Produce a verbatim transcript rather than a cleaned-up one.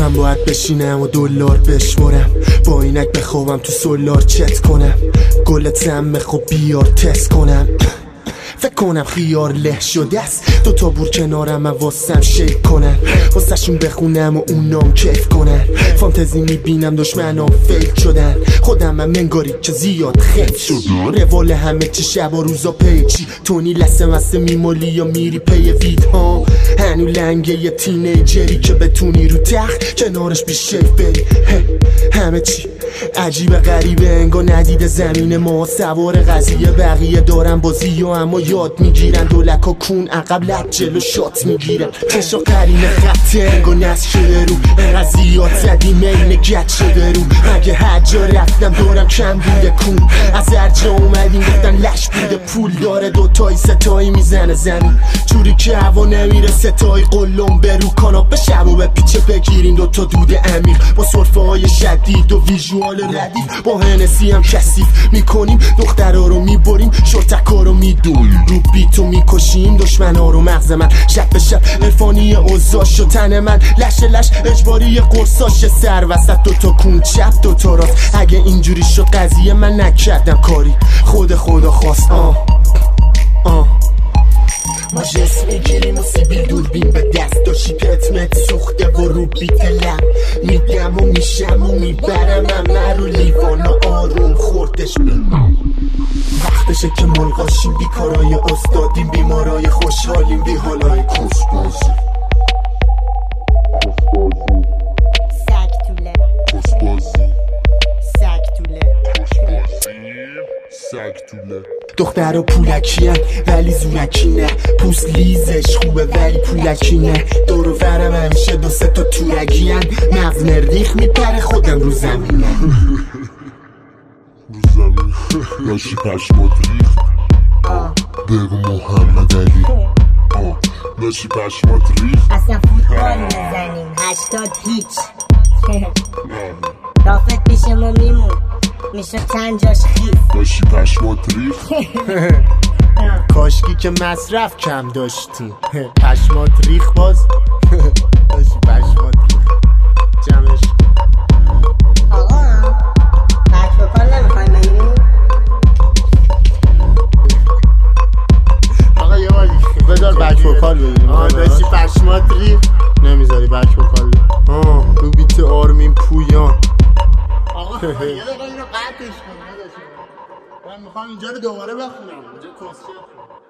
من باید بشینم و دلار بشمرم، با اینک بخوابم تو سولار چت کنم، گل تم خب بیار تست کنم. فکر کنم خیار له شده است، دو تا بور کنارم من واسم شیک کنن، واسه شون بخونم و اونام کیف کنن. فانتزی میبینم دشمنام فیک شدن، خودم من منگاری که زیاد خیف شد. روال همه چی شب و روزا پی چی، تونی لسه مسته میمولی یا میری پی وید ها. هنو لنگه یه تینیجری که بتونی رو تخت کنارش بی شیف بری. همه چی عجیب غریبه انگار ندیده زمین ما، سوار قضیه بقیه دارن بازی و اما یاد میگیرن. دولک و کون عقب لب جلو شات میگیرن، چشا قرینه خطه انگار نست شده رو. انقدر زیاد زدی مین گت شده رو، اگه هر جا رفتم دارم کم بوده کون. از هر جا اومدیم گفتن لش بوده پول داره، دوتایی ستایی میزنه زمین جوری که هوا نمیره. ستایی قلم برو کاناپ شب و به پیچه بگیریم دوتا دود امیر، با صرفه های شدید و ویژوال ردیف، با هنسی هم کثیف میکنیم دخترها رو میبریم، شرطکا رو میدونیم، رو بیتو میکشیم دشمنا رو. مغز من شب به شب عرفانی اوزاش و تن من لش لش اجباری قرصاش، سر وسط دوتا کون چپ دوتا راست. اگه اینجوری شد قضیه من نکردم کاری، خود خدا خواست. آه آه ما جس میگیریم و سیبیل دوربین به دست، داشی پتمت سوخته و رو بیت لب میگم و میشم و میبرم همه رو لیوان و آروم خوردش بیم. وقتشه که ملغاشیم، بیکارای استادیم، بیمارای خوشحالیم، بی حالای کسبازی. سگ توله کسبازی سگ توله سگ توله. دختر و پولکی هم ولی زورکی نه، پوست لیزش خوبه ولی پولکی نه. دور و برم همیشه دو سه تا تورگی هم، مغز مریخ میپره خودم رو زمینه. رو زمین داشتی پشمات ریخت، بگو محمد علی داشتی پشمات ریخت. اصلا فوتبال میزنیم هشتاد هیچ. رافت پیش ما میمون میشه چند جاش خیف، داشتی پشمات ریخت. کاشکی که مصرف کم داشتی، پشمات ریخ باز. داشتی پشمات ریخ جمعش. آقا بک بکال نمیخوایم بگیریم؟ آقا یه بار بذار بک بکال بگیریم. آه داشتی پشمات ریخ نمیذاری بک بکال. آه رو بیت آرمین پویان. آقا یه دقیقه اینو قطعش کن. من میخوام اینجا رو دوباره بخونم، اینجا کسچه